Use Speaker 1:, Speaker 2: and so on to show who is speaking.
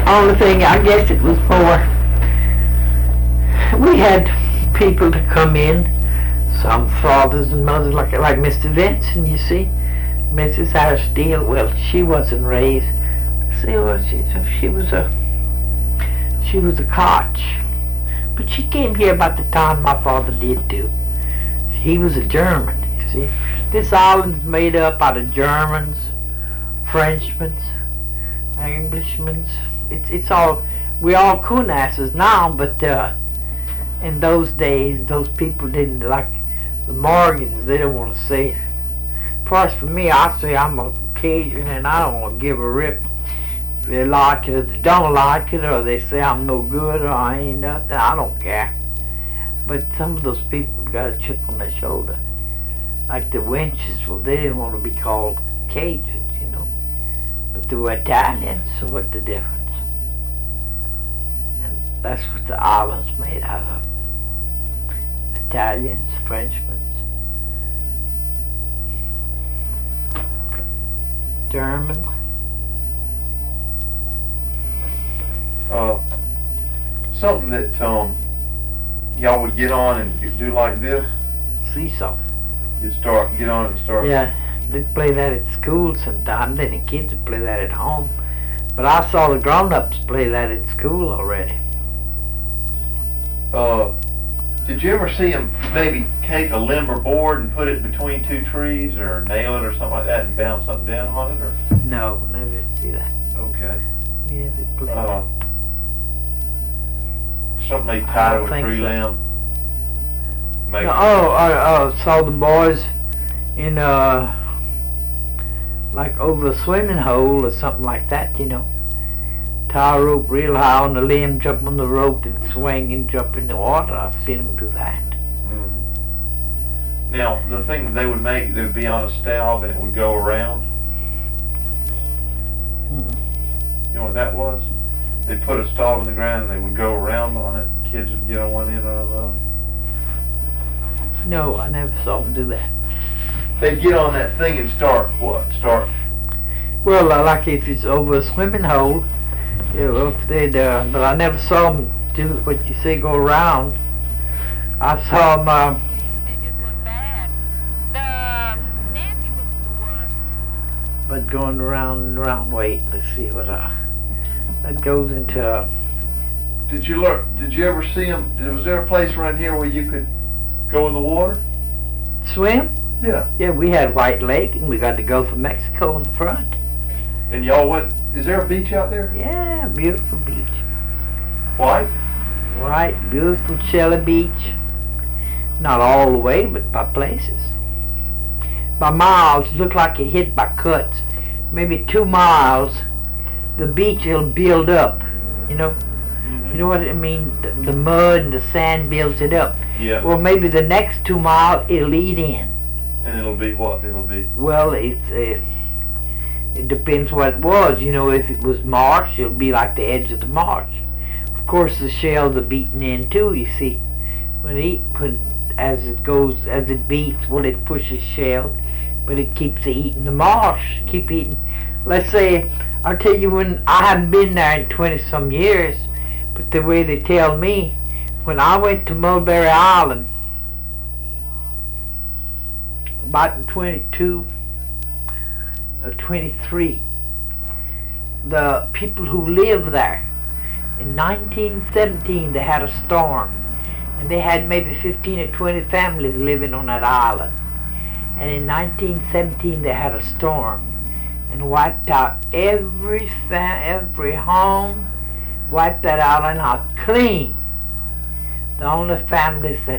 Speaker 1: Only thing, I guess it was more, we had people to come in, some fathers and mothers, like Mr. Vincent, you see. Mrs. Harris Steele, well, she wasn't raised. See, well, she was a Koch. But she came here about the time my father did too. He was a German, you see. This island's made up out of Germans, Frenchmen, Englishmen. It's all, we all Kunasses now, but in those days, those people didn't, like the Morgans, they don't want to say. Of course, for me, I say I'm a Cajun and I don't want to give a rip. If they like it or they don't like it, or they say I'm no good or I ain't nothing, I don't care. But some of those people got a chip on their shoulder. Like the Winches, well, they didn't want to be called Cajuns, you know. But they were Italians, so what's the difference? And that's what the island's made out of. Italians, Frenchmen, German.
Speaker 2: Something that y'all would get on and do like this.
Speaker 1: Seesaw.
Speaker 2: You get on it and start.
Speaker 1: Yeah, they'd play that at school sometimes. Then the kids would play that at home. But I saw the grown-ups play that at school already.
Speaker 2: Did you ever see them maybe take a limber board and put it between two trees, or nail it or something like that and bounce something down on it, or?
Speaker 1: No, never did see that.
Speaker 2: Okay.
Speaker 1: We never played that.
Speaker 2: Something they tie to a
Speaker 1: think
Speaker 2: tree
Speaker 1: so.
Speaker 2: limb. Make
Speaker 1: No, saw the boys in like over a swimming hole or something like that, you know. Tie a rope real high on the limb, jump on the rope and swing and jump in the water. I've seen them do that.
Speaker 2: Mm-hmm. Now, the thing that they would make, they would be on a stalk and it would go around. You know what that was? They'd put a stalk in the ground and they would go around on it. Kids would get on one end or the other.
Speaker 1: No, I never saw them do that.
Speaker 2: They'd get on that thing and start what?
Speaker 1: Well, like if it's over a swimming hole, you know, if they'd, but I never saw them do what you say, go around. I saw them,
Speaker 3: They just look bad. Nancy was the worst.
Speaker 1: but going around and around. Wait, let's see what, that goes into,
Speaker 2: Did you ever see them? Was there a place around here where you could go in the water?
Speaker 1: swim?
Speaker 2: Yeah.
Speaker 1: Yeah, we had White Lake, and we got to go from Mexico in the front.
Speaker 2: And y'all went, is there a beach out there?
Speaker 1: Yeah, beautiful beach.
Speaker 2: White?
Speaker 1: Right, beautiful Shelley Beach. Not all the way, but by places. By miles, it looked like it hit by cuts. Maybe 2 miles, the beach will build up, you know?
Speaker 2: Mm-hmm.
Speaker 1: You know what I mean? The mud and the sand builds it up.
Speaker 2: Yeah.
Speaker 1: Well, maybe the next 2 miles, it'll lead in.
Speaker 2: And it'll be what? It'll be.
Speaker 1: Well, it depends what it was. You know, if it was marsh, it'll be like the edge of the marsh. Of course, the shells are beaten in too. You see, as it beats, well, it pushes shell, but it keeps eating the marsh. Keep eating. Let's say, I'll tell you, when I haven't been there in 20-some years, but the way they tell me, when I went to Mulberry Island, about in 22 or 23, the people who live there, in 1917 they had a storm, and they had maybe 15 or 20 families living on that island. And in 1917 they had a storm and wiped out every home, wiped that island out clean. The only families that